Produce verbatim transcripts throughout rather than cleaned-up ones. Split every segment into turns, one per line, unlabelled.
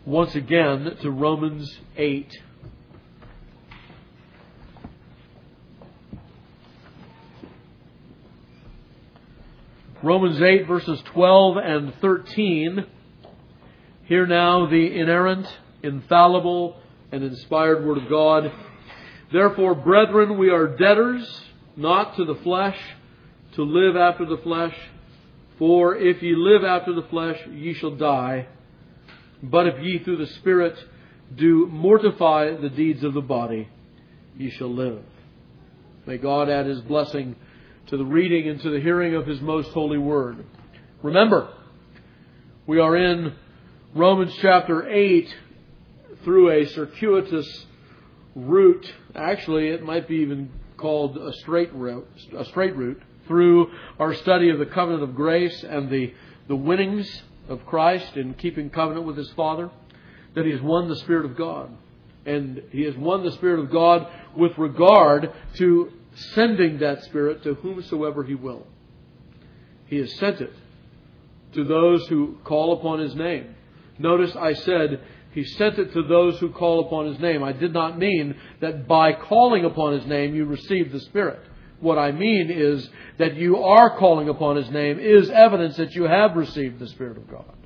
once again to Romans eight. Romans eight, verses twelve and thirteen. Hear now the inerrant, infallible, and inspired Word of God. Therefore, brethren, we are debtors, not to the flesh, to live after the flesh. For if ye live after the flesh, ye shall die. But if ye through the Spirit do mortify the deeds of the body, ye shall live. May God add His blessing to the reading and to the hearing of His most holy word. Remember, we are in Romans chapter eight through a circuitous route. Actually, it might be even called a straight route, a straight route through our study of the covenant of grace and the, the winnings of Christ in keeping covenant with His Father, that He has won the Spirit of God. And He has won the Spirit of God with regard to sending that Spirit to whomsoever He will. He has sent it to those who call upon His name. Notice I said He sent it to those who call upon His name. I did not mean that by calling upon His name you receive the Spirit. What I mean is that you are calling upon His name is evidence that you have received the Spirit of God.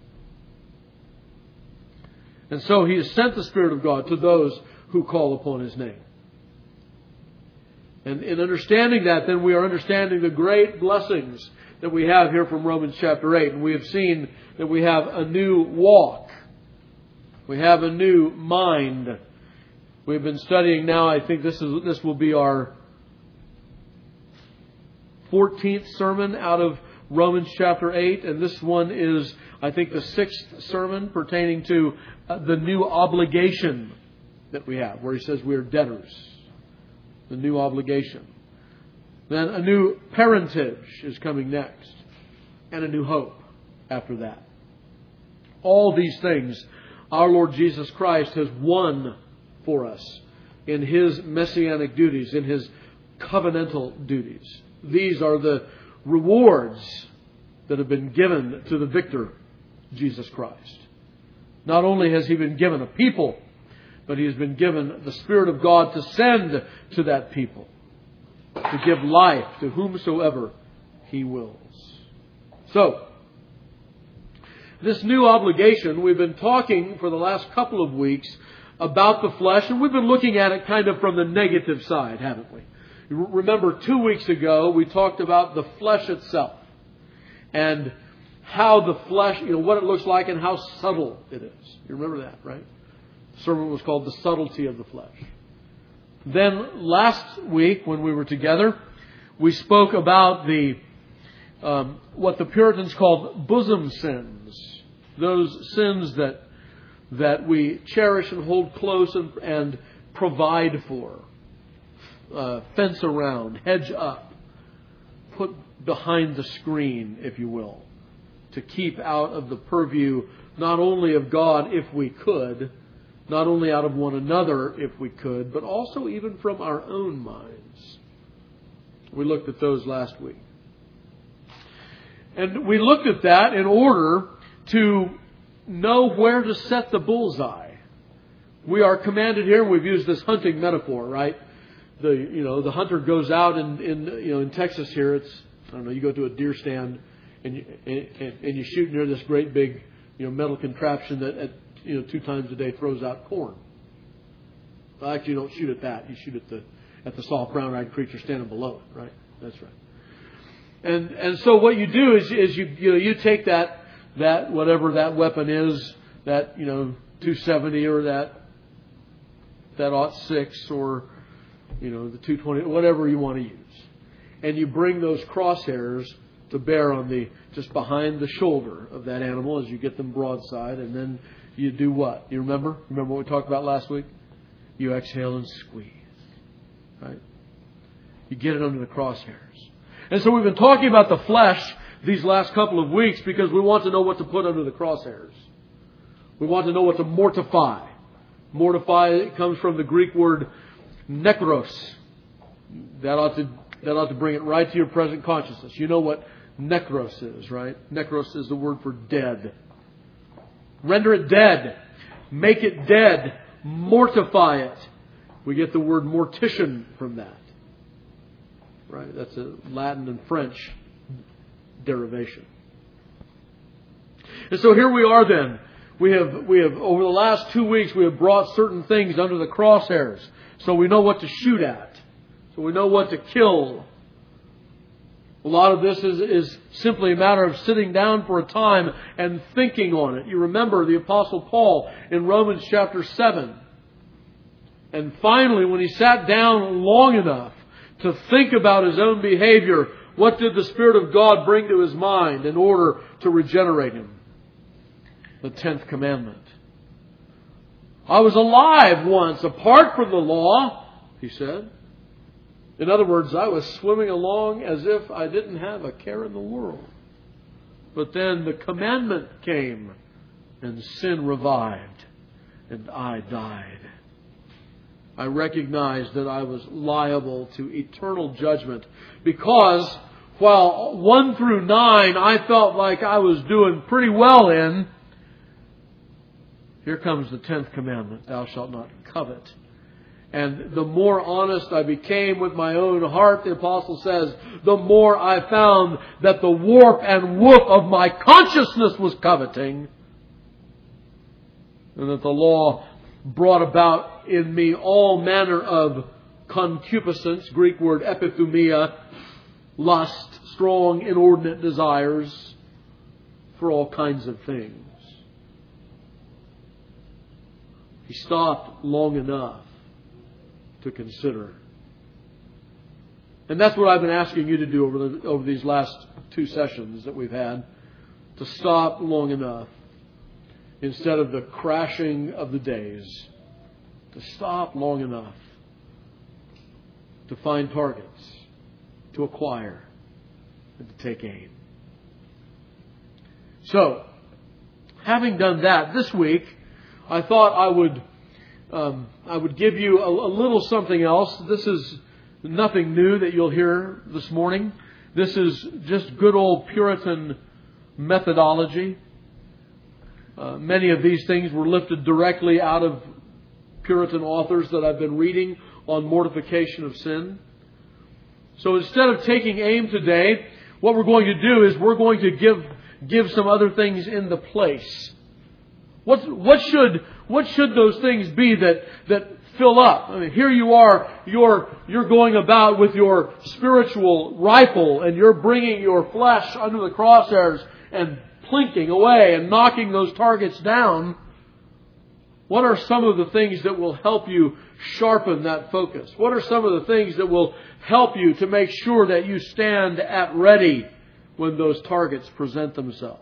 And so He has sent the Spirit of God to those who call upon His name. And in understanding that, then we are understanding the great blessings that we have here from Romans chapter eight. And we have seen that we have a new walk. We have a new mind. We've been studying now, I think this is this will be our fourteenth sermon out of Romans chapter eight. And this one is, I think, the sixth sermon pertaining to the new obligation that we have, where he says we are debtors. The new obligation. Then a new parentage is coming next. And a new hope after that. All these things our Lord Jesus Christ has won for us in His messianic duties, in His covenantal duties. These are the rewards that have been given to the victor, Jesus Christ. Not only has He been given a people, but He has been given the Spirit of God to send to that people, to give life to whomsoever He wills. So, this new obligation, we've been talking for the last couple of weeks about the flesh, and we've been looking at it kind of from the negative side, haven't we? Remember, two weeks ago, we talked about the flesh itself, and how the flesh, you know, what it looks like and how subtle it is. You remember that, right? The sermon was called The Subtlety of the Flesh. Then last week when we were together, we spoke about the um, what the Puritans called bosom sins. Those sins that that we cherish and hold close and, and provide for. Uh, fence around, hedge up, put behind the screen, if you will, to keep out of the purview not only of God if we could, not only out of one another if we could, but also even from our own minds. We looked at those last week. And we looked at that in order to know where to set the bullseye. We are commanded here, we've used this hunting metaphor, right? The you know the hunter goes out in, in you know in Texas here, it's I don't know, you go to a deer stand and you, and, and you shoot near this great big you know metal contraption that at you know two times a day throws out corn. Well, actually, you don't shoot at that. You shoot at the at the soft brown-eyed creature standing below it, right? That's right. And and so what you do is is you you know you take that that whatever that weapon is, that you know two seventy or that that aught six or you know the two twenty, whatever you want to use, and you bring those crosshairs to bear on the just behind the shoulder of that animal as you get them broadside, and then you do what? You remember? Remember what we talked about last week? You exhale and squeeze. Right? You get it under the crosshairs. And so we've been talking about the flesh these last couple of weeks because we want to know what to put under the crosshairs. We want to know what to mortify. Mortify comes from the Greek word nekros. That ought to that ought to bring it right to your present consciousness. You know what nekros is, right? Nekros is the word for dead. Render it dead. make it dead, mortify it. We get the word mortician from that. Right? That's a Latin and French derivation. And so here we are then. We have, we have, over the last two weeks, we have brought certain things under the crosshairs. So we know what to shoot at. So we know what to kill. A lot of this is, is simply a matter of sitting down for a time and thinking on it. You remember the Apostle Paul in Romans chapter seven. And finally, when he sat down long enough to think about his own behavior, what did the Spirit of God bring to his mind in order to regenerate him? The tenth commandment. I was alive once apart from the law, he said. In other words, I was swimming along as if I didn't have a care in the world. But then the commandment came and sin revived and I died. I recognized that I was liable to eternal judgment because while one through nine I felt like I was doing pretty well in, here comes the tenth commandment, thou shalt not covet. And the more honest I became with my own heart, the apostle says, the more I found that the warp and woof of my consciousness was coveting. And that the law brought about in me all manner of concupiscence, Greek word epithumia, lust, strong, inordinate desires for all kinds of things. He stopped long enough to consider. And that's what I've been asking you to do over the, over these last two sessions that we've had. To stop long enough instead of the crashing of the days. To stop long enough to find targets, to acquire, and to take aim. So, having done that, this week I thought I would um, I would give you a, a little something else. This is nothing new that you'll hear this morning. This is just good old Puritan methodology. Uh, many of these things were lifted directly out of Puritan authors that I've been reading on mortification of sin. So instead of taking aim today, what we're going to do is we're going to give give some other things in the place. What what should what should those things be that that fill up? I mean, here you are, you're you're going about with your spiritual rifle, and you're bringing your flesh under the crosshairs and plinking away and knocking those targets down. What are some of the things that will help you sharpen that focus? What are some of the things that will help you to make sure that you stand at ready when those targets present themselves?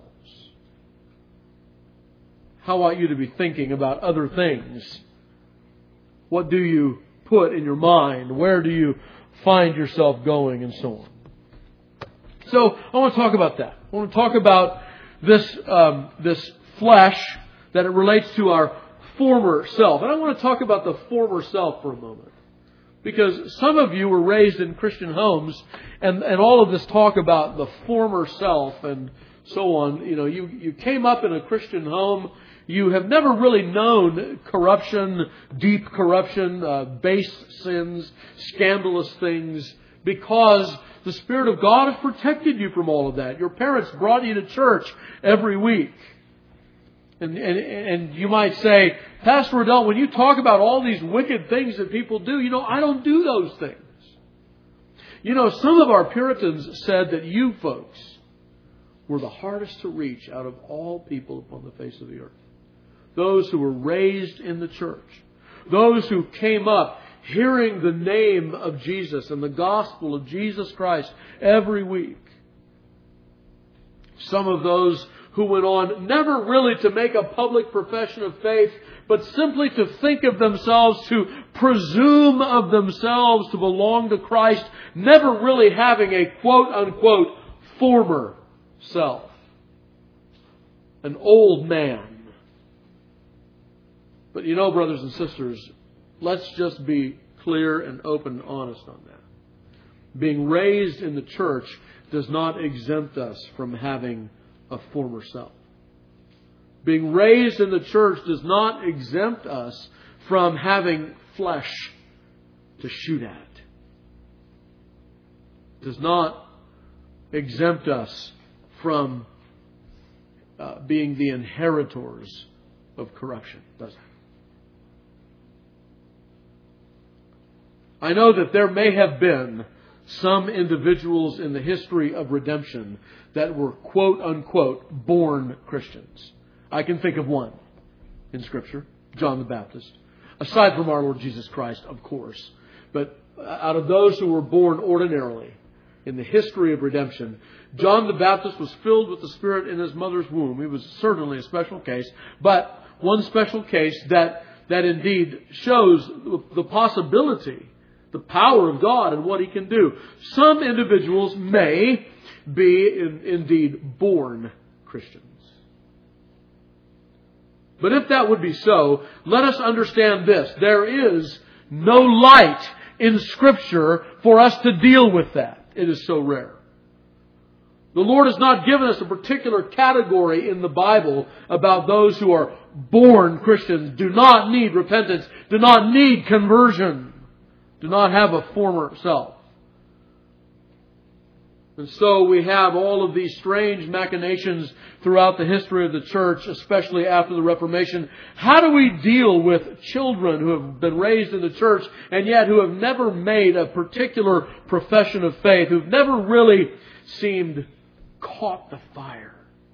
How ought you to be thinking about other things? What do you put in your mind? Where do you find yourself going, and so on? So I want to talk about that. I want to talk about this um, this flesh, that it relates to our former self. And I want to talk about the former self for a moment. Because some of you were raised in Christian homes, and, and all of this talk about the former self and so on, you know, you, you came up in a Christian home. You have never really known corruption, deep corruption, uh, base sins, scandalous things, because the Spirit of God has protected you from all of that. Your parents brought you to church every week. And, and, and you might say, Pastor Riddell, when you talk about all these wicked things that people do, you know, I don't do those things. You know, some of our Puritans said that you folks were the hardest to reach out of all people upon the face of the earth. Those who were raised in the church. Those who came up hearing the name of Jesus and the gospel of Jesus Christ every week. Some of those who went on never really to make a public profession of faith, but simply to think of themselves, to presume of themselves to belong to Christ, never really having a quote-unquote former self. An old man. But you know, brothers and sisters, let's just be clear and open and honest on that. Being raised in the church does not exempt us from having a former self. Being raised in the church does not exempt us from having flesh to shoot at. Does not exempt us from uh, being the inheritors of corruption, does it? I know that there may have been some individuals in the history of redemption that were quote unquote born Christians. I can think of one in Scripture, John the Baptist. Aside from our Lord Jesus Christ, of course. But out of those who were born ordinarily in the history of redemption, John the Baptist was filled with the Spirit in his mother's womb. He was certainly a special case. But one special case that, that indeed shows the possibility, the power of God and what He can do. Some individuals may be in, indeed born Christians. But if that would be so, let us understand this. There is no light in Scripture for us to deal with that. It is so rare. The Lord has not given us a particular category in the Bible about those who are born Christians, do not need repentance, do not need conversion, do not have a former self. And so we have all of these strange machinations throughout the history of the church, especially after the Reformation. How do we deal with children who have been raised in the church and yet who have never made a particular profession of faith, who've never really seemed caught the fire?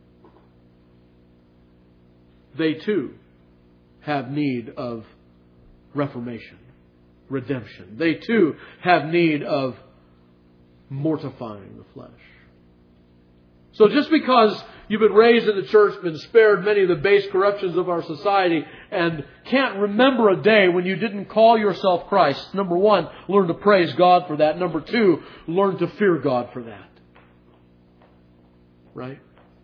They too have need of reformation, redemption. They too have need of mortifying the flesh. So just because you've been raised in the church, been spared many of the base corruptions of our society, and can't remember a day when you didn't call yourself Christ, number one, learn to praise God for that. Number two, learn to fear God for that. Right?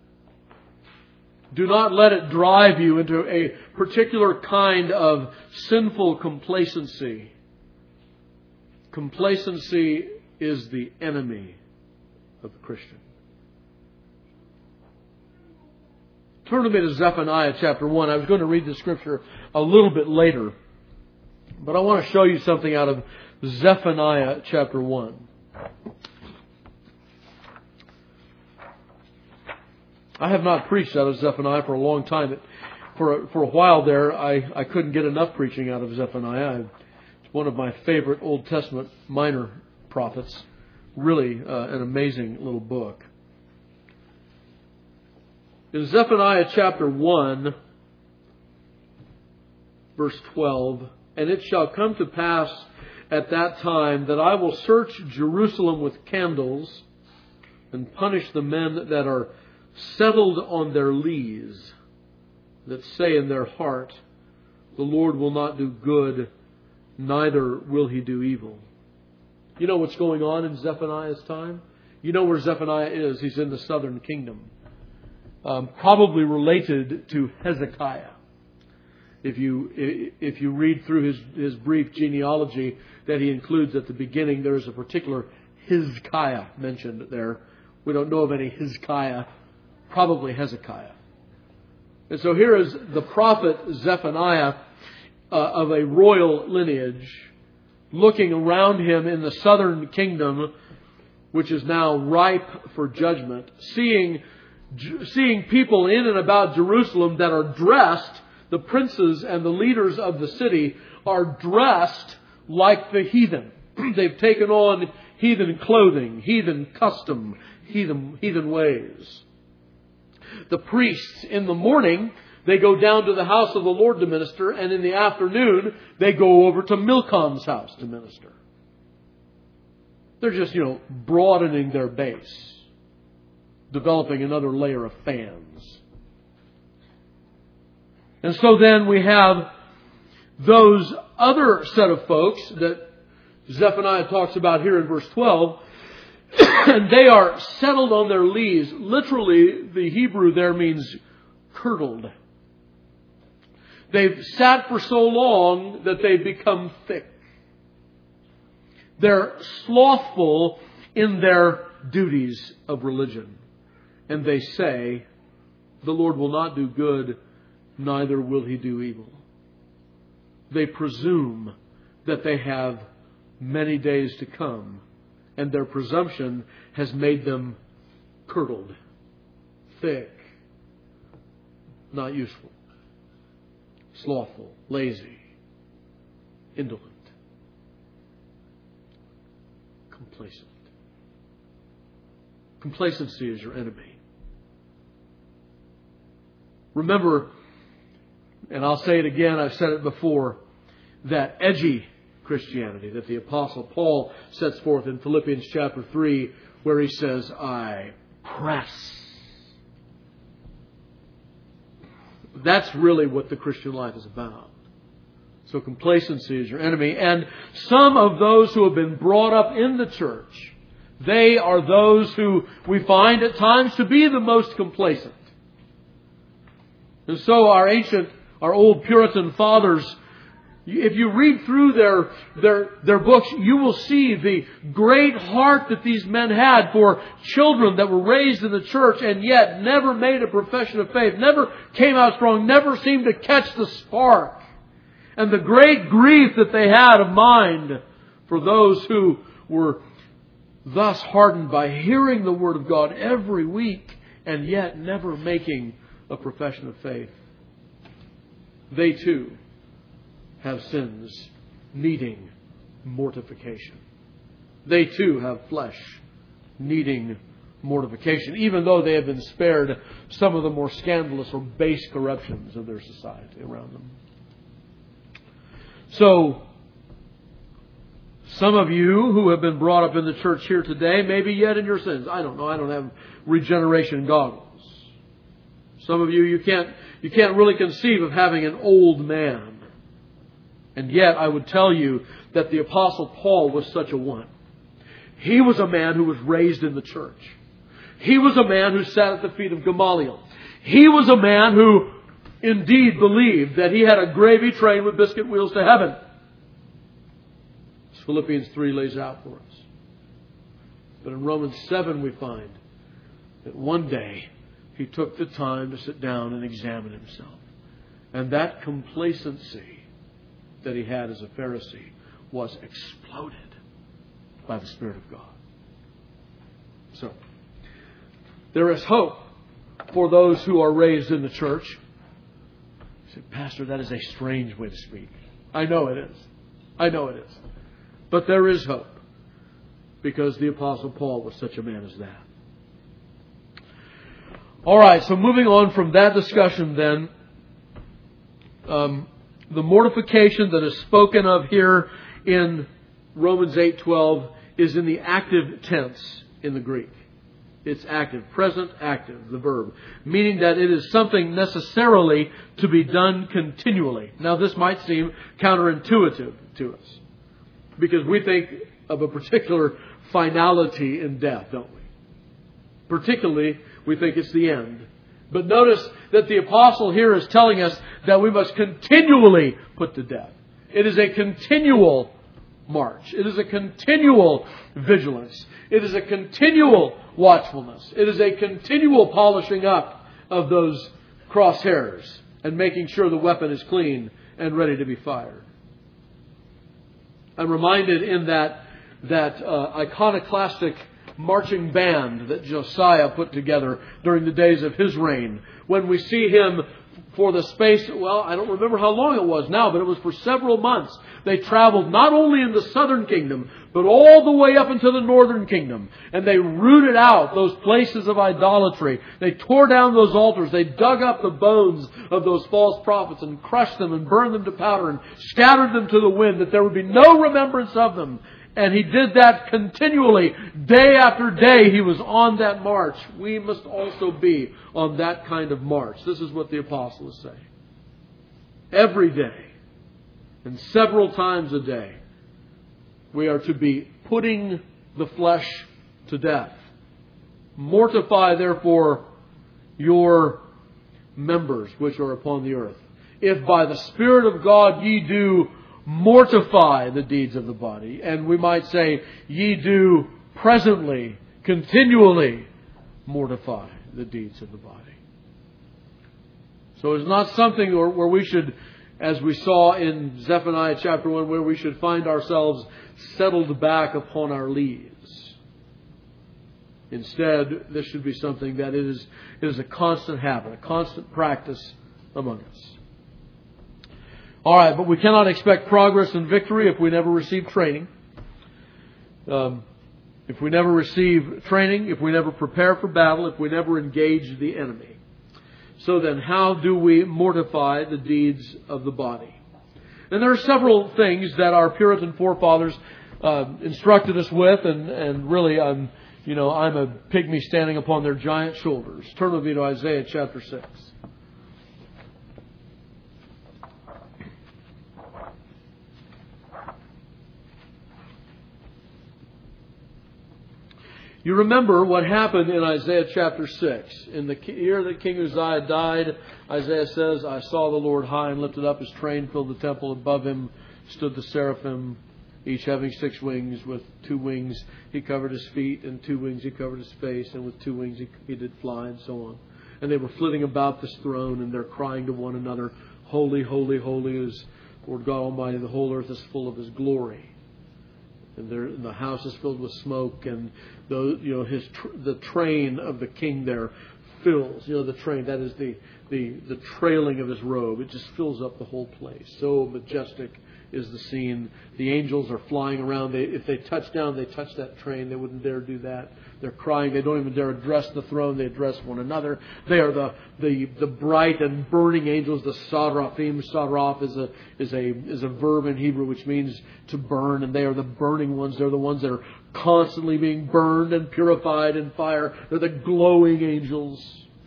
Do not let it drive you into a particular kind of sinful complacency. Complacency is the enemy of the Christian. Turn to me to Zephaniah chapter one. I was going to read the scripture a little bit later, but I want to show you something out of Zephaniah chapter one. I have not preached out of Zephaniah for a long time. It, for, a, for a while there, I, I couldn't get enough preaching out of Zephaniah. It's one of my favorite Old Testament minor prophets. Really uh, an amazing little book. In Zephaniah chapter one, verse twelve, "And it shall come to pass at that time that I will search Jerusalem with candles and punish the men that are settled on their lees, that say in their heart, the Lord will not do good, neither will He do evil." You know what's going on in Zephaniah's time? You know where Zephaniah is. He's in the southern kingdom. Um, probably related to Hezekiah. If you if you read through his, his brief genealogy that he includes at the beginning, there is a particular Hezekiah mentioned there. We don't know of any Hezekiah. Probably Hezekiah. And so here is the prophet Zephaniah uh, of a royal lineage, looking around him in the southern kingdom, which is now ripe for judgment, seeing seeing people in and about Jerusalem that are dressed, the princes and the leaders of the city are dressed like the heathen. They've taken on heathen clothing, heathen custom, heathen, heathen ways. The priests in the morning, they go down to the house of the Lord to minister, and in the afternoon, they go over to Milcom's house to minister. They're just, you know, broadening their base, developing another layer of fans. And so then we have those other set of folks that Zephaniah talks about here in verse twelve, and they are settled on their lees. Literally, the Hebrew there means curdled. They've sat for so long that they've become thick. They're slothful in their duties of religion. And they say, the Lord will not do good, neither will he do evil. They presume that they have many days to come, and their presumption has made them curdled, thick, not useful, slothful, lazy, indolent, complacent. Complacency is your enemy. Remember, and I'll say it again, I've said it before, that edgy Christianity that the Apostle Paul sets forth in Philippians chapter three, where he says, I press. That's really what the Christian life is about. So complacency is your enemy. And some of those who have been brought up in the church, they are those who we find at times to be the most complacent. And so our ancient, our old Puritan fathers, if you read through their, their, their books, you will see the great heart that these men had for children that were raised in the church and yet never made a profession of faith, never came out strong, never seemed to catch the spark. And the great grief that they had of mind for those who were thus hardened by hearing the Word of God every week and yet never making a profession of faith. They too have sins needing mortification. They too have flesh needing mortification, even though they have been spared some of the more scandalous or base corruptions of their society around them. So, some of you who have been brought up in the church here today, maybe yet in your sins. I don't know. I don't have regeneration goggles. Some of you, you can't, you can't really conceive of having an old man. And yet, I would tell you that the Apostle Paul was such a one. He was a man who was raised in the church. He was a man who sat at the feet of Gamaliel. He was a man who indeed believed that he had a gravy train with biscuit wheels to heaven. As Philippians three lays out for us. But in Romans seven we find that one day he took the time to sit down and examine himself. And that complacency that he had as a Pharisee was exploded by the Spirit of God. So, there is hope for those who are raised in the church. You say, Pastor, that is a strange way to speak. I know it is. I know it is. But there is hope, because the Apostle Paul was such a man as that. All right, so moving on from that discussion then, um, the mortification that is spoken of here in Romans eight twelve is in the active tense in the Greek. It's active, present active, the verb, meaning that it is something necessarily to be done continually. Now, this might seem counterintuitive to us, because we think of a particular finality in death, don't we? Particularly, we think it's the end. But notice that the apostle here is telling us that we must continually put to death. It is a continual march. It is a continual vigilance. It is a continual watchfulness. It is a continual polishing up of those crosshairs and making sure the weapon is clean and ready to be fired. I'm reminded in that, that uh, iconoclastic marching band that Josiah put together during the days of his reign, when we see him for the space, well, I don't remember how long it was now, but it was for several months. They traveled not only in the southern kingdom, but all the way up into the northern kingdom. And they rooted out those places of idolatry. They tore down those altars. They dug up the bones of those false prophets and crushed them and burned them to powder and scattered them to the wind, that there would be no remembrance of them. And he did that continually. Day after day, he was on that march. We must also be on that kind of march. This is what the apostle is saying. Every day, and several times a day, we are to be putting the flesh to death. Mortify, therefore, your members which are upon the earth. If by the Spirit of God ye do mortify the deeds of the body. And we might say, ye do presently, continually mortify the deeds of the body. So it's not something where, where we should, as we saw in Zephaniah chapter one, where we should find ourselves settled back upon our leaves. Instead, this should be something that it is, it is a constant habit, a constant practice among us. All right, but we cannot expect progress and victory if we never receive training. Um, if we never receive training, if we never prepare for battle, if we never engage the enemy. So then, how do we mortify the deeds of the body? And there are several things that our Puritan forefathers uh, instructed us with, and, and really, I'm, you know, I'm a pygmy standing upon their giant shoulders. Turn with me to Isaiah chapter six. You remember what happened in Isaiah chapter six. In the year that King Uzziah died, Isaiah says, I saw the Lord high and lifted up. His train filled the temple. Above him stood the seraphim, each having six wings. With two wings he covered his feet, and two wings he covered his face, and with two wings he, he did fly, and so on. And they were flitting about this throne, and they're crying to one another, Holy, holy, holy is Lord God Almighty. The whole earth is full of His glory. And, and the house is filled with smoke, and the you know his tr- the train of the king there fills. You know the train, that is the, the the trailing of his robe. It just fills up the whole place. So majestic is the scene. The angels are flying around. They, if they touch down, they touch that train. They wouldn't dare do that. They're crying. They don't even dare address the throne. They address one another. They are the the, the bright and burning angels, the Saraphim. Saraph is a is a is a verb in Hebrew which means to burn, and they are the burning ones. They're the ones that are constantly being burned and purified in fire. They're the glowing angels.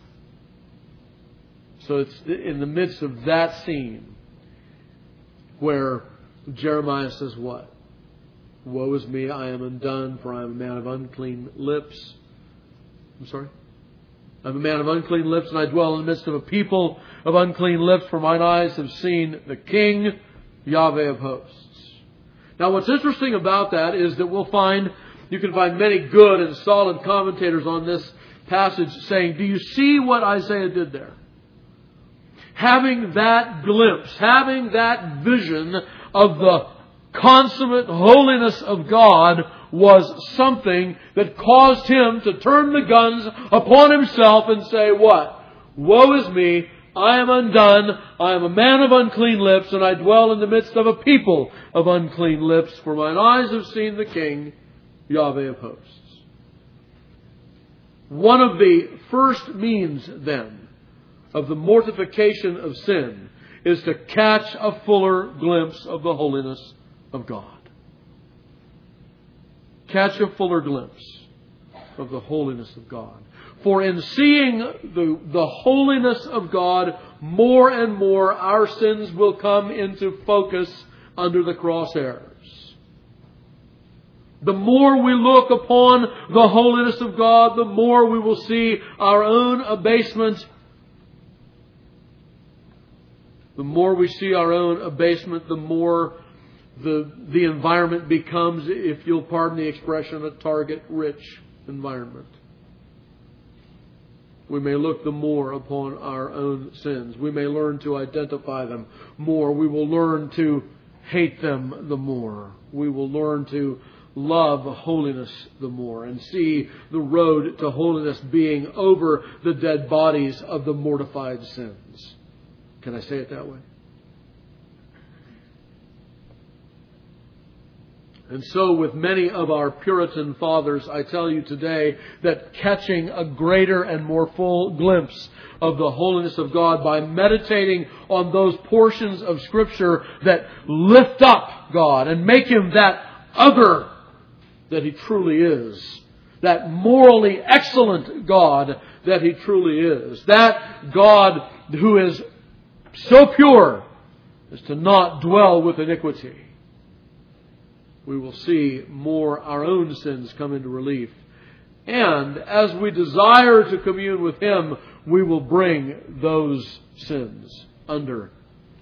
So it's in the midst of that scene where Jeremiah says what? Woe is me, I am undone, for I am a man of unclean lips. I'm sorry? I'm a man of unclean lips, and I dwell in the midst of a people of unclean lips, for mine eyes have seen the King, Yahweh of hosts. Now what's interesting about that is that we'll find, you can find many good and solid commentators on this passage saying, do you see what Isaiah did there? Having that glimpse, having that vision of the consummate holiness of God was something that caused him to turn the guns upon himself and say, what? Woe is me, I am undone, I am a man of unclean lips, and I dwell in the midst of a people of unclean lips, for mine eyes have seen the King, Yahweh of hosts. One of the first means, then, of the mortification of sin is to catch a fuller glimpse of the holiness of God. Catch a fuller glimpse of the holiness of God. For in seeing the, the holiness of God more and more, our sins will come into focus under the crosshairs. The more we look upon the holiness of God, the more we will see our own abasement. The more we see our own abasement, the more the, the environment becomes, if you'll pardon the expression, a target-rich environment. We may look the more upon our own sins. We may learn to identify them more. We will learn to hate them the more. We will learn to love holiness the more and see the road to holiness being over the dead bodies of the mortified sins. Can I say it that way? And so with many of our Puritan fathers, I tell you today that catching a greater and more full glimpse of the holiness of God by meditating on those portions of Scripture that lift up God and make Him that other that He truly is, that morally excellent God that He truly is, that God who is so pure as to not dwell with iniquity. We will see more our own sins come into relief. And as we desire to commune with Him, we will bring those sins under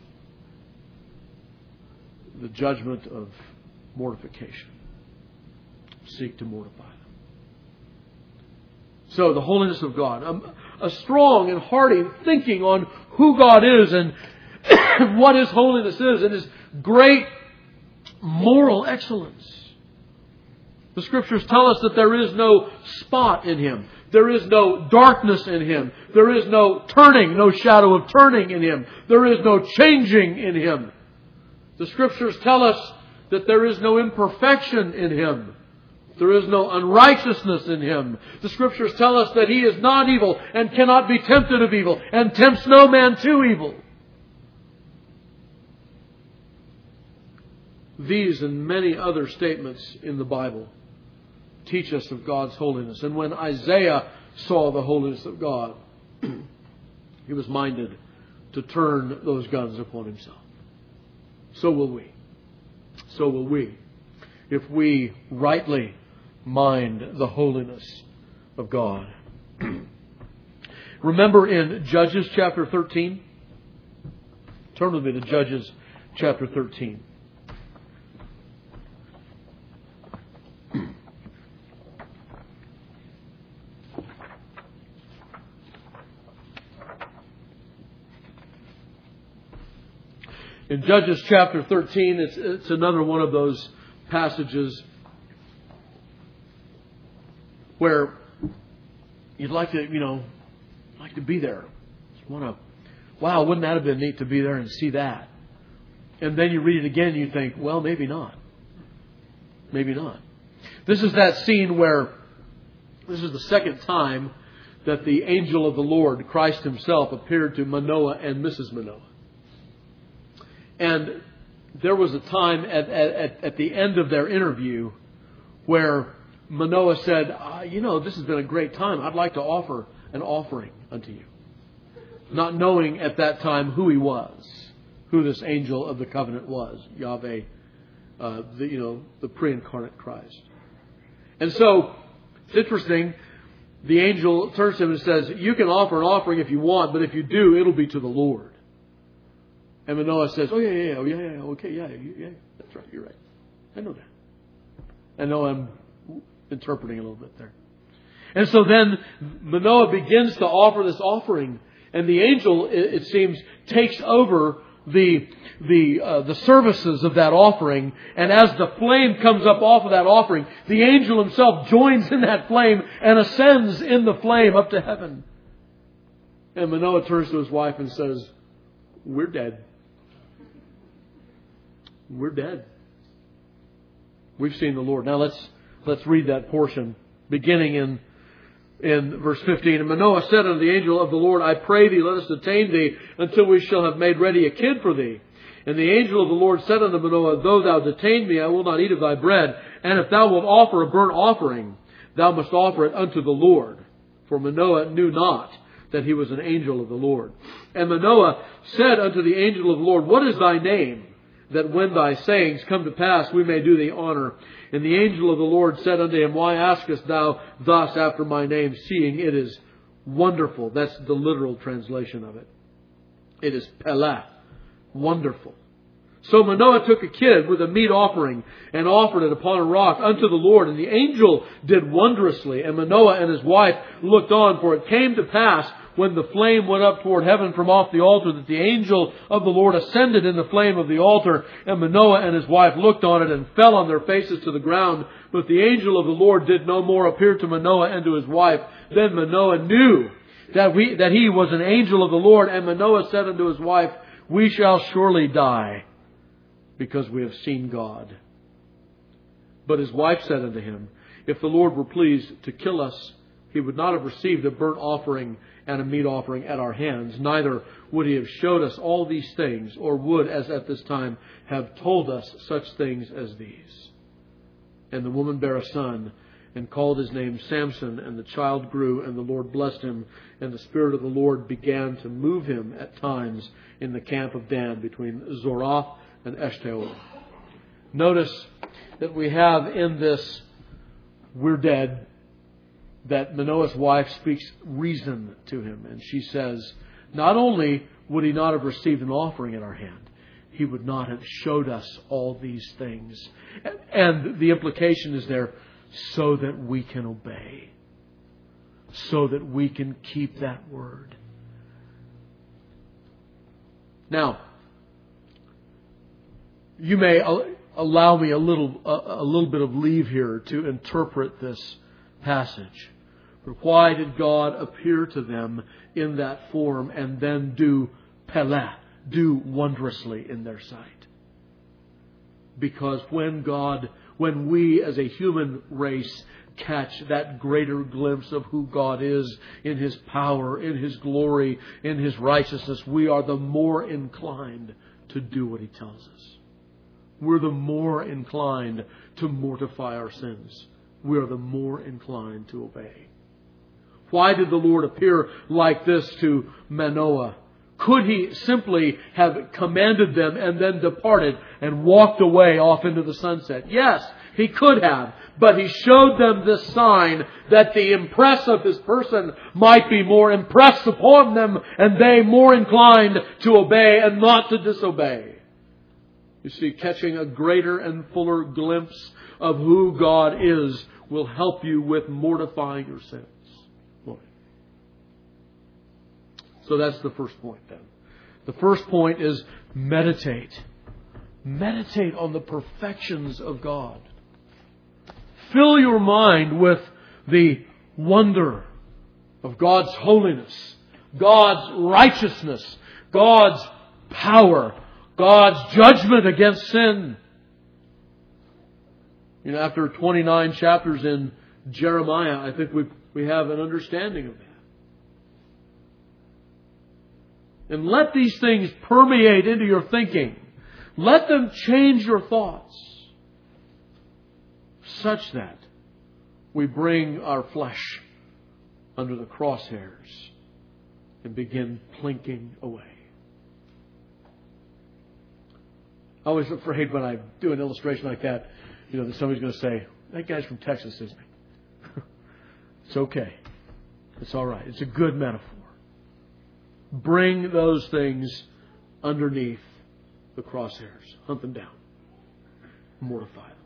the judgment of mortification. Seek to mortify them. So the holiness of God. A, a strong and hearty thinking on who God is and what His holiness is and His great moral excellence. The Scriptures tell us that there is no spot in Him. There is no darkness in Him. There is no turning, no shadow of turning in Him. There is no changing in Him. The Scriptures tell us that there is no imperfection in Him. There is no unrighteousness in Him. The Scriptures tell us that He is not evil and cannot be tempted of evil and tempts no man to evil. These and many other statements in the Bible teach us of God's holiness. And when Isaiah saw the holiness of God, he was minded to turn those guns upon himself. So will we. So will we, if we rightly mind the holiness of God. Remember in Judges chapter thirteen? Turn with me to Judges chapter thirteen. In Judges chapter thirteen, it's, it's another one of those passages where you'd like to, you know, like to be there. Just want to, wow, wouldn't that have been neat to be there and see that? And then you read it again and you think, well, maybe not. Maybe not. This is that scene where this is the second time that the angel of the Lord, Christ Himself, appeared to Manoah and Missus Manoah. And there was a time at, at, at the end of their interview where Manoah said, uh, you know, this has been a great time. I'd like to offer an offering unto you. Not knowing at that time who he was, who this angel of the covenant was, Yahweh, uh, the, you know, the pre-incarnate Christ. And so, it's interesting, the angel turns to him and says, you can offer an offering if you want, but if you do, it'll be to the Lord. And Manoah says, oh, yeah, yeah, oh, yeah, yeah, okay, yeah, yeah, that's right, you're right. I know that. I know I'm interpreting a little bit there. And so then Manoah begins to offer this offering, and the angel, it, it seems, takes over the the uh, the services of that offering. And as the flame comes up off of that offering, the angel himself joins in that flame and ascends in the flame up to heaven. And Manoah turns to his wife and says, we're dead. We're dead. We've seen the Lord. Now let's let's read that portion, beginning in in verse fifteen. And Manoah said unto the angel of the Lord, I pray thee, let us detain thee until we shall have made ready a kid for thee. And the angel of the Lord said unto Manoah, though thou detain me, I will not eat of thy bread. And if thou wilt offer a burnt offering, thou must offer it unto the Lord. For Manoah knew not that he was an angel of the Lord. And Manoah said unto the angel of the Lord, what is thy name? That when thy sayings come to pass, we may do thee honor. And the angel of the Lord said unto him, why askest thou thus after my name, seeing it is wonderful? That's the literal translation of it. It is Pelah, wonderful. So Manoah took a kid with a meat offering and offered it upon a rock unto the Lord. And the angel did wondrously. And Manoah and his wife looked on, for it came to pass when the flame went up toward heaven from off the altar, that the angel of the Lord ascended in the flame of the altar. And Manoah and his wife looked on it and fell on their faces to the ground. But the angel of the Lord did no more appear to Manoah and to his wife. Then Manoah knew that we that he was an angel of the Lord. And Manoah said unto his wife, we shall surely die, because we have seen God. But his wife said unto him, if the Lord were pleased to kill us, He would not have received a burnt offering and a meat offering at our hands. Neither would He have showed us all these things, or would, as at this time, have told us such things as these. And the woman bare a son, and called his name Samson. And the child grew, and the Lord blessed him. And the Spirit of the Lord began to move him at times in the camp of Dan, between Zorah and Eshtaol. Notice that we have in this, we're dead, that Manoah's wife speaks reason to him. And she says, not only would he not have received an offering at our hand, he would not have showed us all these things. And the implication is there, so that we can obey. So that we can keep that word. Now, you may allow me a little a, a little bit of leave here to interpret this passage. For why did God appear to them in that form and then do pele, do wondrously in their sight? Because when God, when we as a human race catch that greater glimpse of who God is in His power, in His glory, in His righteousness, we are the more inclined to do what He tells us. We're the more inclined to mortify our sins. We are the more inclined to obey. Why did the Lord appear like this to Manoah? Could He simply have commanded them and then departed and walked away off into the sunset? Yes, He could have. But He showed them this sign that the impress of His person might be more impressed upon them and they more inclined to obey and not to disobey. You see, catching a greater and fuller glimpse of who God is will help you with mortifying your sins. So that's the first point then. The first point is meditate. Meditate on the perfections of God. Fill your mind with the wonder of God's holiness, God's righteousness, God's power, God's judgment against sin. You know, after twenty-nine chapters in Jeremiah, I think we we have an understanding of that. And let these things permeate into your thinking. Let them change your thoughts such that we bring our flesh under the crosshairs and begin plinking away. I was afraid when I do an illustration like that, you know, that somebody's going to say, that guy's from Texas, isn't he? It's okay. It's all right. It's a good metaphor. Bring those things underneath the crosshairs. Hunt them down. Mortify them.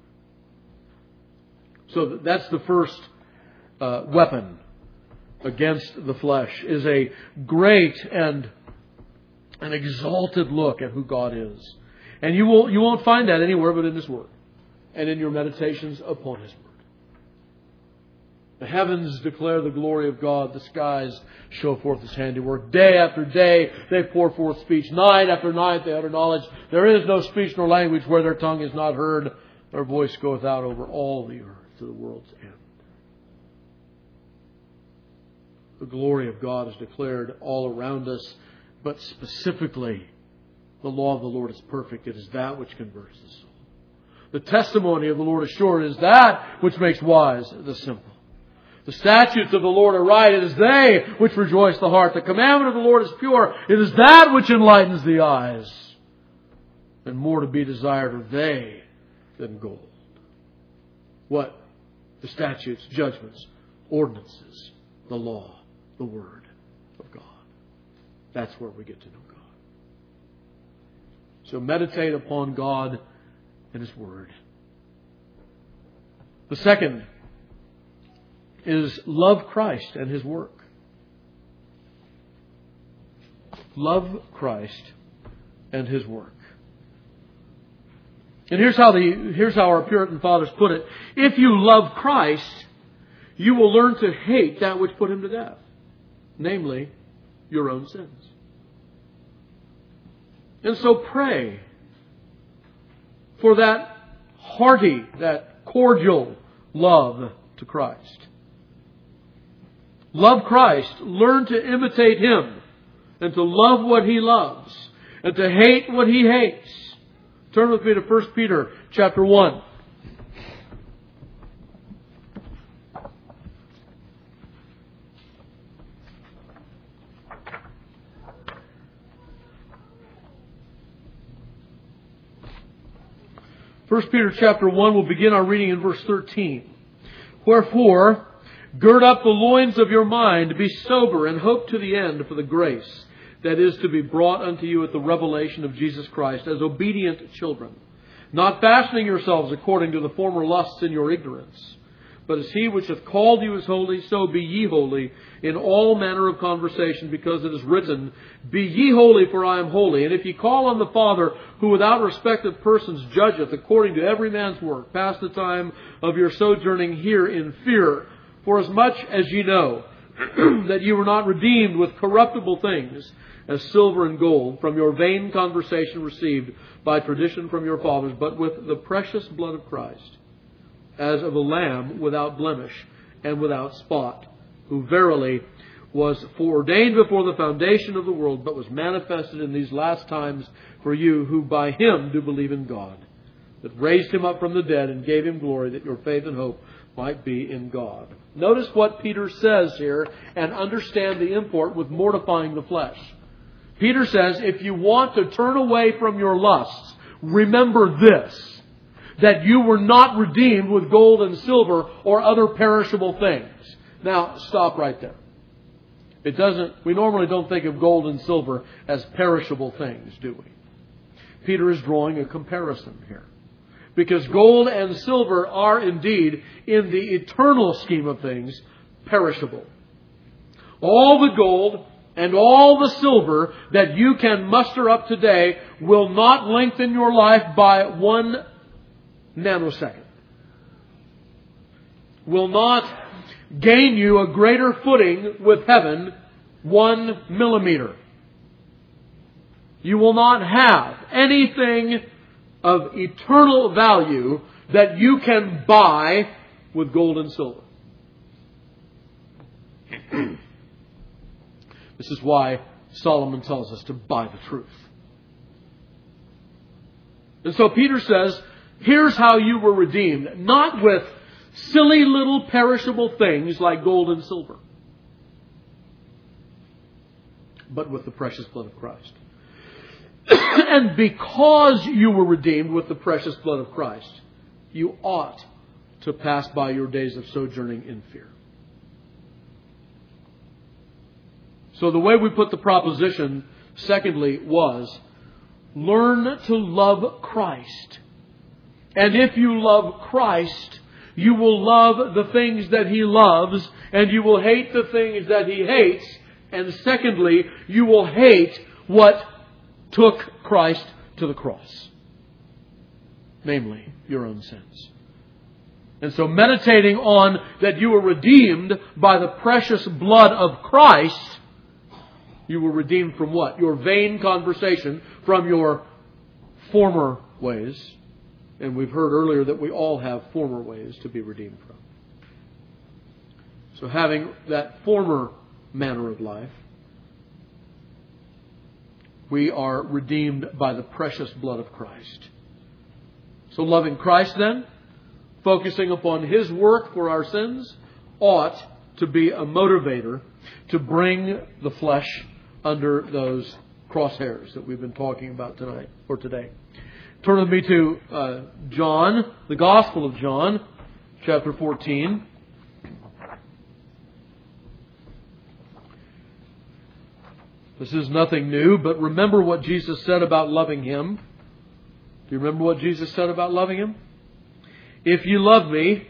So that's the first uh, weapon against the flesh, is a great and an exalted look at who God is. And you will you won't find that anywhere but in His Word and in your meditations upon His Word. The heavens declare the glory of God. The skies show forth His handiwork. Day after day they pour forth speech. Night after night they utter knowledge. There is no speech nor language where their tongue is not heard. Their voice goeth out over all the earth to the world's end. The glory of God is declared all around us, but specifically, the law of the Lord is perfect. It is that which converts the soul. The testimony of the Lord is sure. It is that which makes wise the simple. The statutes of the Lord are right. It is they which rejoice the heart. The commandment of the Lord is pure. It is that which enlightens the eyes. And more to be desired are they than gold. What? The statutes, judgments, ordinances, the law, the Word of God. That's where we get to know God. So meditate upon God and His Word. The second is love Christ and His work. Love Christ and His work. And here's how the here's how our Puritan fathers put it. If you love Christ, you will learn to hate that which put Him to death, namely your own sins. And so pray for that hearty, that cordial love to Christ. Love Christ. Learn to imitate Him and to love what He loves and to hate what He hates. Turn with me to First Peter chapter one. First Peter chapter one, we'll begin our reading in verse thirteen. Wherefore, gird up the loins of your mind, be sober, and hope to the end for the grace that is to be brought unto you at the revelation of Jesus Christ, as obedient children, not fashioning yourselves according to the former lusts in your ignorance, But as He which hath called you is holy, so be ye holy in all manner of conversation, because it is written, Be ye holy, for I am holy. And if ye call on the Father, who without respect of persons judgeth according to every man's work, pass the time of your sojourning here in fear. For as much as ye know that you were not redeemed with corruptible things, as silver and gold, from your vain conversation received by tradition from your fathers, but with the precious blood of Christ, as of a lamb without blemish and without spot, who verily was foreordained before the foundation of the world, but was manifested in these last times for you, who by Him do believe in God, that raised Him up from the dead and gave Him glory, that your faith and hope might be in God. Notice what Peter says here, and understand the import with mortifying the flesh. Peter says, if you want to turn away from your lusts, remember this, that you were not redeemed with gold and silver or other perishable things. Now, stop right there. It doesn't, we normally don't think of gold and silver as perishable things, do we? Peter is drawing a comparison here. Because gold and silver are indeed, in the eternal scheme of things, perishable. All the gold and all the silver that you can muster up today will not lengthen your life by one nanosecond. Will not gain you a greater footing with heaven one millimeter. You will not have anything of eternal value that you can buy with gold and silver. This is why Solomon tells us to buy the truth. And so Peter says, here's how you were redeemed. Not with silly little perishable things like gold and silver, but with the precious blood of Christ. And because you were redeemed with the precious blood of Christ, you ought to pass by your days of sojourning in fear. So the way we put the proposition, secondly, was learn to love Christ. And if you love Christ, you will love the things that He loves, and you will hate the things that He hates. And secondly, you will hate what took Christ to the cross. Namely, your own sins. And so meditating on that you were redeemed by the precious blood of Christ, you were redeemed from what? Your vain conversation, from your former ways. And we've heard earlier that we all have former ways to be redeemed from. So having that former manner of life, we are redeemed by the precious blood of Christ. So loving Christ then, focusing upon His work for our sins, ought to be a motivator to bring the flesh under those crosshairs that we've been talking about tonight or today. Turn with me to uh, John, the Gospel of John, chapter fourteen. This is nothing new, but remember what Jesus said about loving Him. Do you remember what Jesus said about loving Him? If you love me,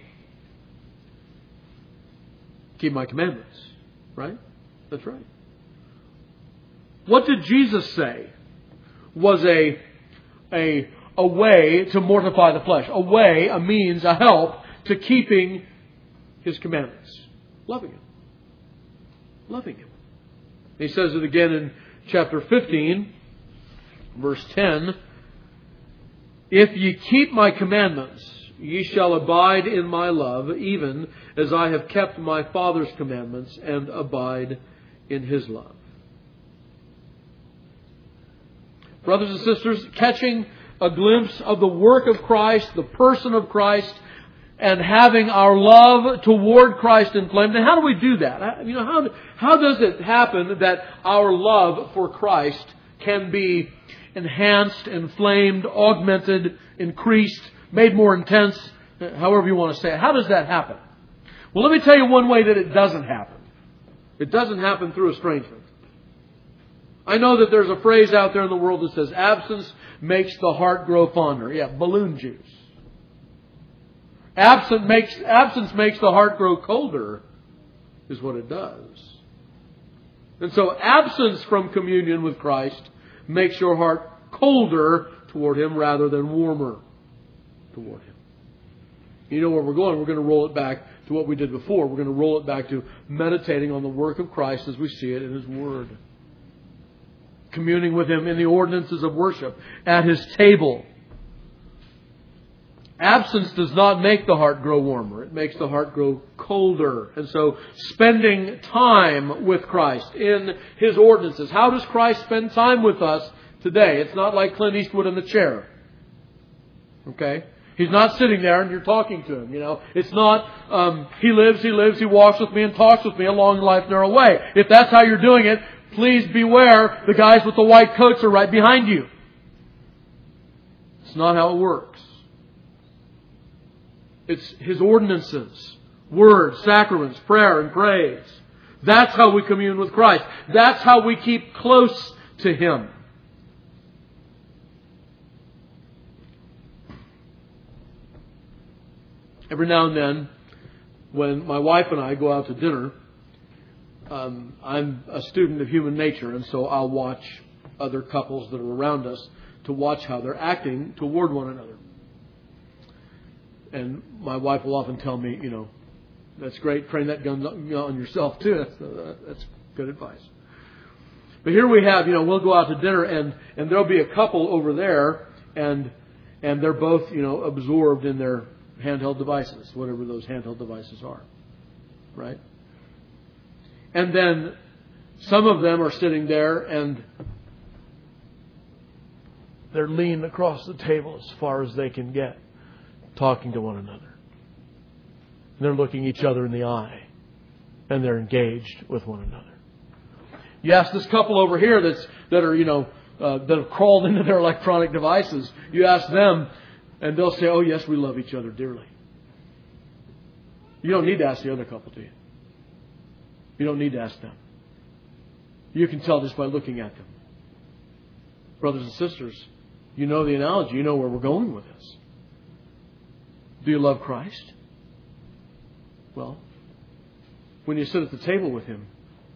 keep my commandments. Right? That's right. What did Jesus say was a, a, a way to mortify the flesh? A way, a means, a help to keeping His commandments. Loving Him. Loving Him. He says it again in chapter fifteen, verse ten. If ye keep my commandments, ye shall abide in my love, even as I have kept my Father's commandments and abide in His love. Brothers and sisters, catching a glimpse of the work of Christ, the person of Christ, and having our love toward Christ inflamed. And how do we do that? You know, how, how does it happen that our love for Christ can be enhanced, inflamed, augmented, increased, made more intense, however you want to say it? How does that happen? Well, let me tell you one way that it doesn't happen. It doesn't happen through estrangement. I know that there's a phrase out there in the world that says, absence makes the heart grow fonder. Yeah, balloon juice. Absent makes, absence makes the heart grow colder, is what it does. And so absence from communion with Christ makes your heart colder toward Him rather than warmer toward Him. You know where we're going. We're going to roll it back to what we did before. We're going to roll it back to meditating on the work of Christ as we see it in His Word. Communing with Him in the ordinances of worship, at His table. Absence does not make the heart grow warmer. It makes the heart grow colder. And so spending time with Christ in His ordinances. How does Christ spend time with us today? It's not like Clint Eastwood in the chair. Okay? He's not sitting there and you're talking to Him. You know, it's not, um, He lives, He lives, He walks with me and talks with me a long life, narrow way. If that's how you're doing it, please beware, the guys with the white coats are right behind you. It's not how it works. It's His ordinances, words, sacraments, prayer, and praise. That's how we commune with Christ. That's how we keep close to Him. Every now and then, when my wife and I go out to dinner, um, I'm a student of human nature, and so I'll watch other couples that are around us to watch how they're acting toward one another. And my wife will often tell me, you know, that's great, train that gun on yourself too. That's, that's good advice. But here we have, you know, we'll go out to dinner and, and there'll be a couple over there and and they're both, you know, absorbed in their handheld devices, whatever those handheld devices are. Right? And then some of them are sitting there and they're leaning across the table as far as they can get, talking to one another. And they're looking each other in the eye. And they're engaged with one another. You ask this couple over here that's that are, you know, uh, that have crawled into their electronic devices. You ask them, and they'll say, "Oh yes, we love each other dearly." You don't need to ask the other couple, do you? You don't need to ask them. You can tell just by looking at them. Brothers and sisters, you know the analogy. You know where we're going with this. Do you love Christ? Well, when you sit at the table with Him,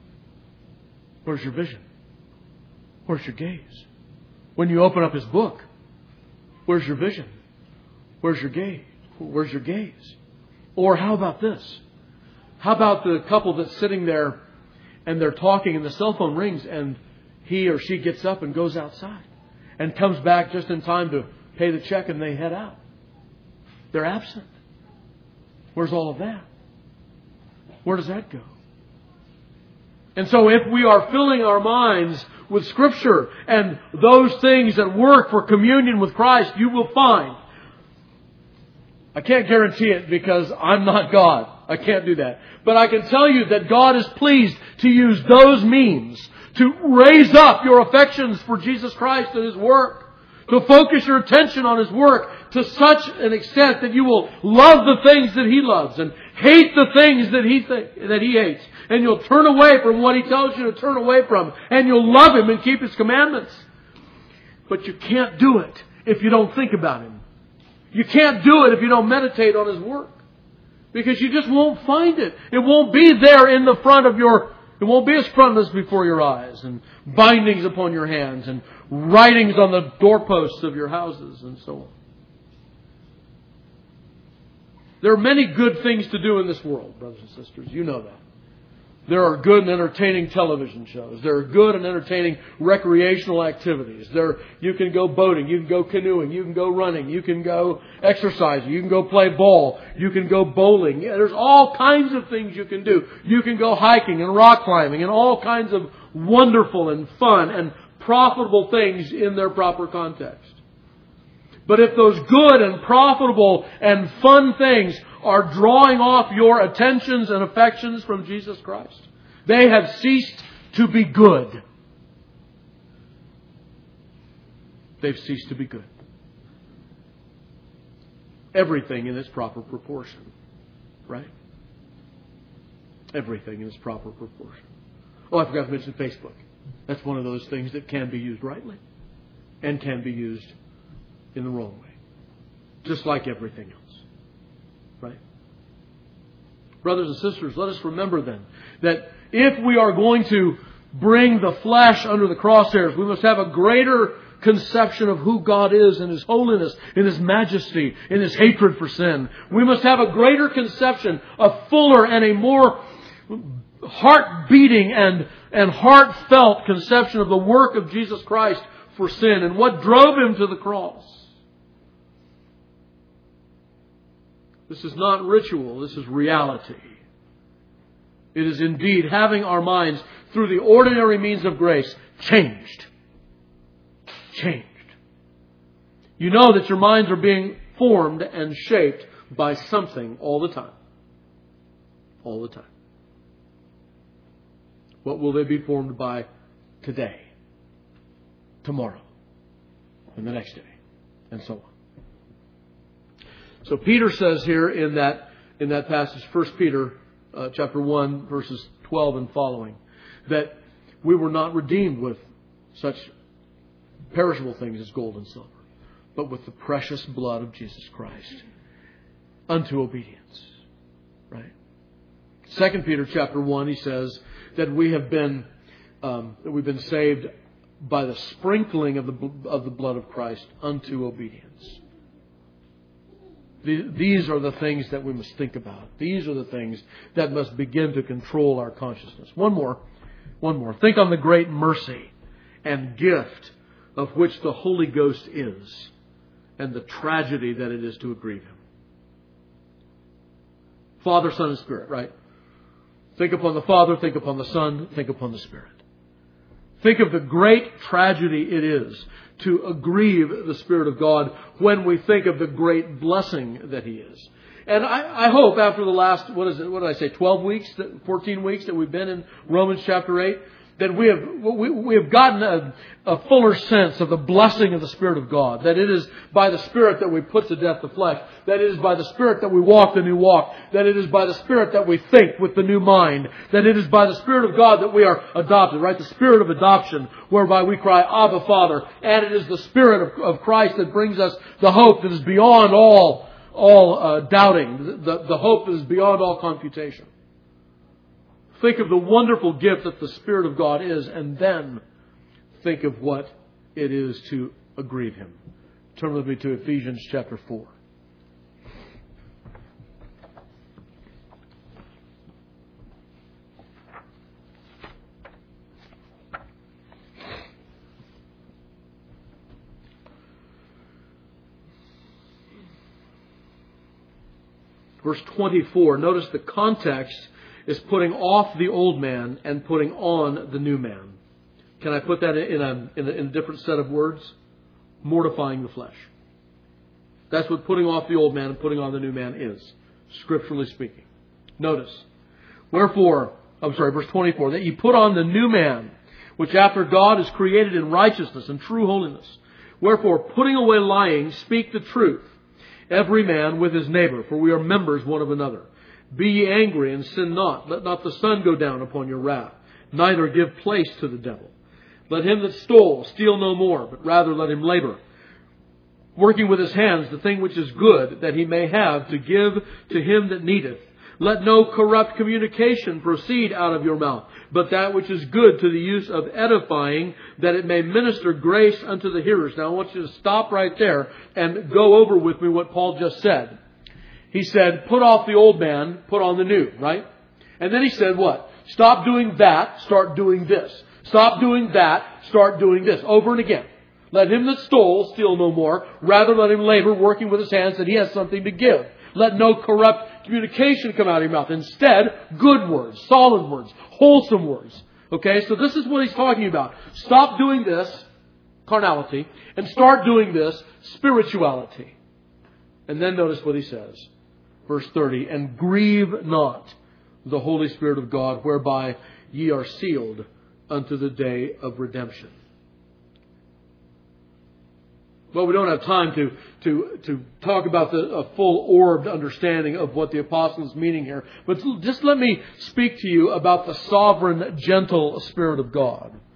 where's your vision? Where's your gaze? When you open up His book, where's your vision? Where's your gaze? Where's your gaze? Or how about this? How about the couple that's sitting there and they're talking and the cell phone rings and he or she gets up and goes outside and comes back just in time to pay the check and they head out? They're absent. Where's all of that? Where does that go? And so if we are filling our minds with Scripture and those things that work for communion with Christ, you will find. I can't guarantee it because I'm not God. I can't do that. But I can tell you that God is pleased to use those means to raise up your affections for Jesus Christ and His work. To focus your attention on His work to such an extent that you will love the things that He loves and hate the things that He th- that He hates. And you'll turn away from what He tells you to turn away from. And you'll love Him and keep His commandments. But you can't do it if you don't think about Him. You can't do it if you don't meditate on His work. Because you just won't find it. It won't be there in the front of your... It won't be as frontless before your eyes and bindings upon your hands and writings on the doorposts of your houses and so on. There are many good things to do in this world, brothers and sisters. You know that. There are good and entertaining television shows. There are good and entertaining recreational activities. There, you can go boating. You can go canoeing. You can go running. You can go exercising. You can go play ball. You can go bowling. Yeah, there's all kinds of things you can do. You can go hiking and rock climbing and all kinds of wonderful and fun and profitable things in their proper context. But if those good and profitable and fun things are drawing off your attentions and affections from Jesus Christ, they have ceased to be good. They've ceased to be good. Everything in its proper proportion. Right? Everything in its proper proportion. Oh, I forgot to mention Facebook. That's one of those things that can be used rightly and can be used in the wrong way. Just like everything else. Right? Brothers and sisters, let us remember then that if we are going to bring the flesh under the crosshairs, we must have a greater conception of who God is in His holiness, in His majesty, in His hatred for sin. We must have a greater conception, a fuller and a more heart-beating and, and heartfelt conception of the work of Jesus Christ for sin and what drove Him to the cross. This is not ritual, this is reality. It is indeed having our minds, through the ordinary means of grace, changed. Changed. You know that your minds are being formed and shaped by something all the time. All the time. What will they be formed by today, tomorrow, and the next day, and so on? So Peter says here in that in that passage, First Peter uh, chapter one, verses twelve and following, that we were not redeemed with such perishable things as gold and silver, but with the precious blood of Jesus Christ, unto obedience. Right? Second Peter chapter one, he says that we have been um, that we've been saved by the sprinkling of the of the blood of Christ unto obedience. These are the things that we must think about. These are the things that must begin to control our consciousness. One more. One more. Think on the great mercy and gift of which the Holy Ghost is, and the tragedy that it is to grieve Him. Father, Son, and Spirit, right? Think upon the Father, think upon the Son, think upon the Spirit. Think of the great tragedy it is to aggrieve the Spirit of God when we think of the great blessing that He is. And I, I hope after the last, what is it, what did I say, twelve weeks, fourteen weeks that we've been in Romans chapter eight, that we have we, we have gotten a, a fuller sense of the blessing of the Spirit of God. That it is by the Spirit that we put to death the flesh. That it is by the Spirit that we walk the new walk. That it is by the Spirit that we think with the new mind. That it is by the Spirit of God that we are adopted. Right? The Spirit of adoption, whereby we cry, Abba, Father. And it is the Spirit of, of Christ that brings us the hope that is beyond all, all uh, doubting. The, the hope that is beyond all computation. Think of the wonderful gift that the Spirit of God is, and then think of what it is to aggrieve Him. Turn with me to Ephesians chapter four. Verse twenty-four. Notice the context is putting off the old man and putting on the new man. Can I put that in a, in a, in a different set of words? Mortifying the flesh. That's what putting off the old man and putting on the new man is, scripturally speaking. Notice. Wherefore, I'm sorry, verse twenty-four, that ye put on the new man, which after God is created in righteousness and true holiness. Wherefore, putting away lying, speak the truth, every man with his neighbor, for we are members one of another. Be ye angry and sin not. Let not the sun go down upon your wrath, neither give place to the devil. Let him that stole steal no more, but rather let him labor, working with his hands the thing which is good, that he may have to give to him that needeth. Let no corrupt communication proceed out of your mouth, but that which is good to the use of edifying, that it may minister grace unto the hearers. Now I want you to stop right there and go over with me what Paul just said. He said, put off the old man, put on the new, right? And then he said what? Stop doing that, start doing this. Stop doing that, start doing this. Over and again. Let him that stole steal no more. Rather let him labor, working with his hands, that he has something to give. Let no corrupt communication come out of your mouth. Instead, good words, solid words, wholesome words. Okay, so this is what he's talking about. Stop doing this, carnality, and start doing this, spirituality. And then notice what he says. Verse thirty, and grieve not the Holy Spirit of God, whereby ye are sealed unto the day of redemption. Well, we don't have time to, to, to talk about the, a full orbed understanding of what the apostle is meaning here. But just let me speak to you about the sovereign, gentle Spirit of God.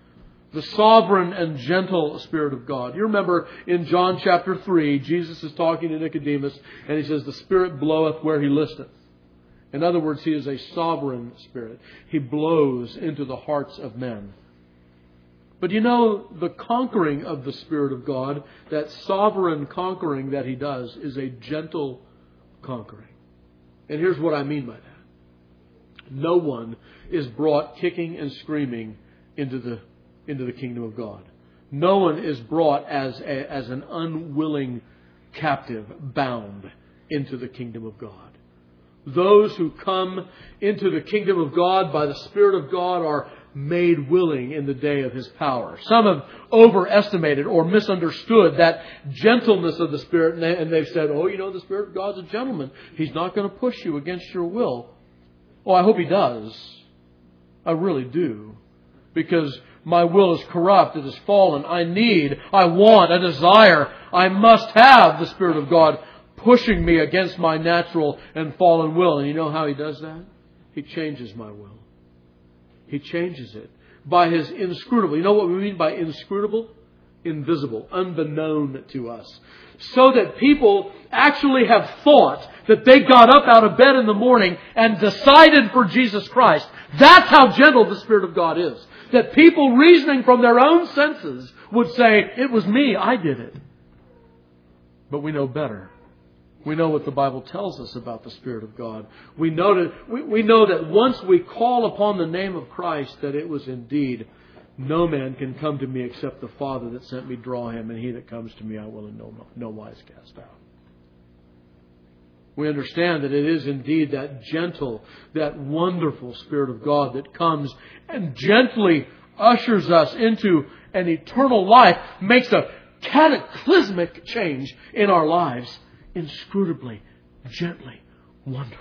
The sovereign and gentle Spirit of God. You remember in John chapter three, Jesus is talking to Nicodemus, and He says, the Spirit bloweth where He listeth. In other words, He is a sovereign Spirit. He blows into the hearts of men. But you know, the conquering of the Spirit of God, that sovereign conquering that He does, is a gentle conquering. And here's what I mean by that. No one is brought kicking and screaming into the into the kingdom of God. No one is brought as a, as an unwilling captive, bound into the kingdom of God. Those who come into the kingdom of God by the Spirit of God are made willing in the day of His power. Some have overestimated or misunderstood that gentleness of the Spirit, and, they, and they've said, oh, you know, the Spirit of God's a gentleman. He's not going to push you against your will. Oh, I hope He does. I really do. Because my will is corrupt, it is fallen. I need, I want, I desire, I must have the Spirit of God pushing me against my natural and fallen will. And you know how He does that? He changes my will. He changes it by His inscrutable. You know what we mean by inscrutable? Invisible, unbeknown to us. So that people actually have thought that they got up out of bed in the morning and decided for Jesus Christ. That's how gentle the Spirit of God is. That people reasoning from their own senses would say, it was me, I did it. But we know better. We know what the Bible tells us about the Spirit of God. We know that, we, we know that once we call upon the name of Christ, that it was indeed, no man can come to me except the Father that sent me draw him, and he that comes to me I will in no, no wise cast out. We understand that it is indeed that gentle, that wonderful Spirit of God that comes and gently ushers us into an eternal life, makes a cataclysmic change in our lives, inscrutably, gently, wonderfully.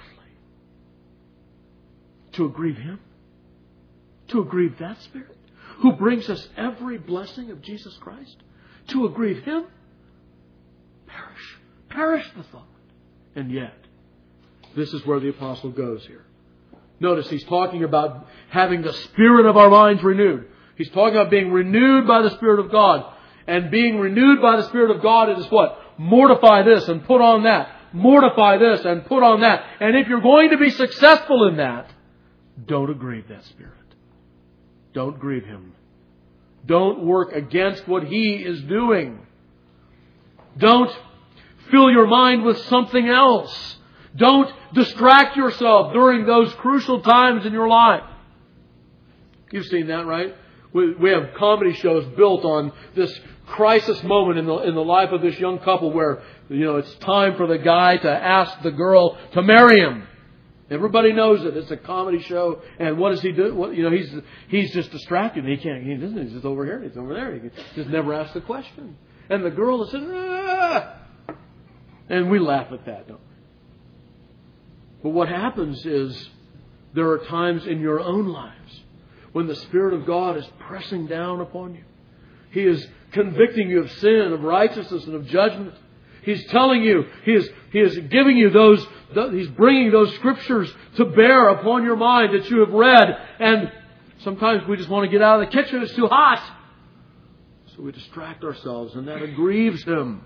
To aggrieve Him? To aggrieve that Spirit? Who brings us every blessing of Jesus Christ? To aggrieve Him? Perish. Perish the thought. And yet, this is where the apostle goes here. Notice he's talking about having the spirit of our minds renewed. He's talking about being renewed by the Spirit of God. And being renewed by the Spirit of God is what? Mortify this and put on that. Mortify this and put on that. And if you're going to be successful in that, don't aggrieve that Spirit. Don't grieve Him. Don't work against what He is doing. Don't fill your mind with something else. Don't distract yourself during those crucial times in your life. You've seen that, right? We, we have comedy shows built on this crisis moment in the in the life of this young couple where, you know, it's time for the guy to ask the girl to marry him. Everybody knows it. It's a comedy show, and what does he do? What, you know, he's he's just distracted. He can't. He doesn't. He's just over here. He's over there. He just never asks the question. And the girl is saying, ah! And we laugh at that, don't we? But what happens is there are times in your own lives when the Spirit of God is pressing down upon you. He is convicting you of sin, of righteousness, and of judgment. He's telling you, He is, he is giving you those, He's bringing those Scriptures to bear upon your mind that you have read. And sometimes we just want to get out of the kitchen. It's too hot. So we distract ourselves, and that aggrieves Him.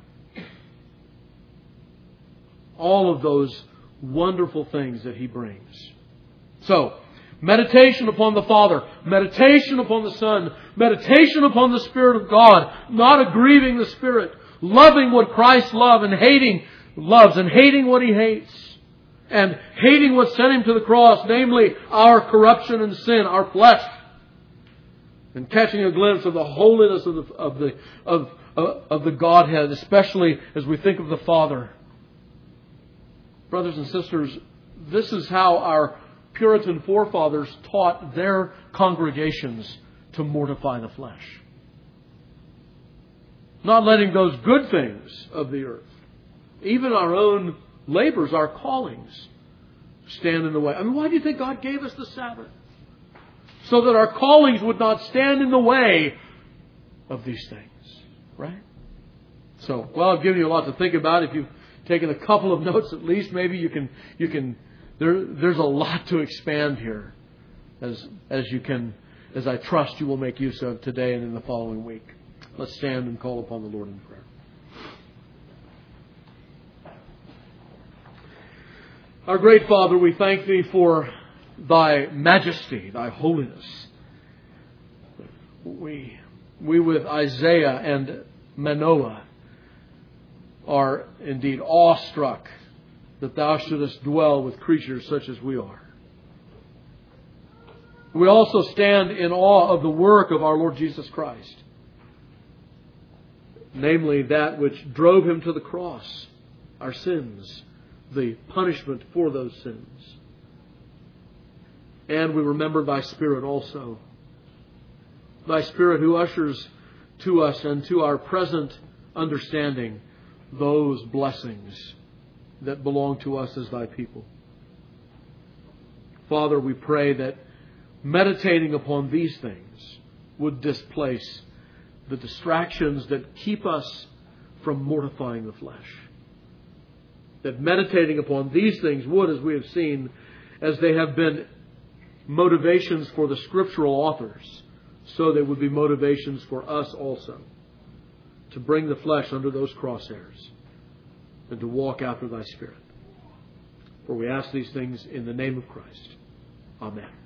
All of those wonderful things that He brings. So, meditation upon the Father, meditation upon the Son, meditation upon the Spirit of God, not aggrieving the Spirit, loving what Christ loved and hating, loves and hating what He hates, and hating what sent Him to the cross, namely our corruption and sin, our flesh, and catching a glimpse of the holiness of the of the of of, of the Godhead, especially as we think of the Father. Brothers and sisters, this is how our Puritan forefathers taught their congregations to mortify the flesh. Not letting those good things of the earth, even our own labors, our callings, stand in the way. I mean, why do you think God gave us the Sabbath? So that our callings would not stand in the way of these things. Right? So, well, I've given you a lot to think about. If you've taken a couple of notes at least, maybe you can, you can, there, there's a lot to expand here. As, as you can, as I trust you will make use of today and in the following week. Let's stand and call upon the Lord in prayer. Our great Father, we thank Thee for Thy majesty, Thy holiness. We, we with Isaiah and Manoah are indeed awestruck that Thou shouldest dwell with creatures such as we are. We also stand in awe of the work of our Lord Jesus Christ, namely that which drove Him to the cross, our sins, the punishment for those sins. And we remember Thy Spirit also, Thy Spirit who ushers to us and to our present understanding those blessings that belong to us as Thy people. Father, we pray that meditating upon these things would displace the distractions that keep us from mortifying the flesh. That meditating upon these things would, as we have seen, as they have been motivations for the scriptural authors, so they would be motivations for us also to bring the flesh under those crosshairs and to walk after Thy Spirit. For we ask these things in the name of Christ. Amen.